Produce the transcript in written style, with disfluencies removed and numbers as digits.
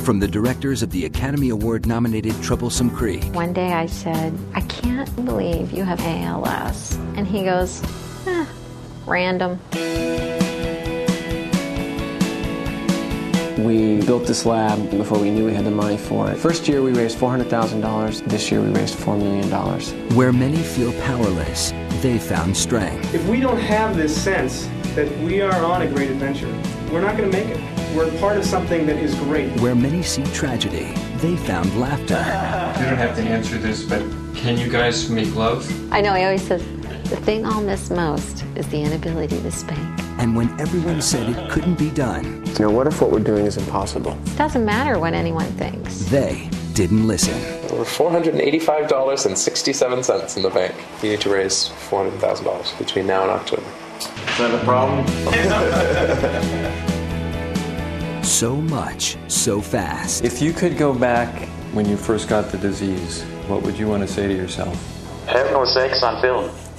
From the directors of the Academy Award-nominated Troublesome Cree. One day I said, I can't believe you have ALS. And he goes, random. We built this lab before we knew we had the money for it. First year we raised $400,000. This year we raised $4 million. Where many feel powerless, they found strength. If we don't have this sense that we are on a great adventure, we're not going to make it. We're part of something that is great. Where many see tragedy, they found laughter. You don't have to answer this, but can you guys make love? I know, he always says, the thing I'll miss most is the inability to spank. And when everyone said it couldn't be done, You know, what if what we're doing is impossible? It doesn't matter what anyone thinks. they didn't listen. We're $485.67 in the bank. You need to raise $400,000 between now and October. Is that a problem? So much, so fast. If you could go back when you first got the disease, what would you want to say to yourself? Have no sex on film.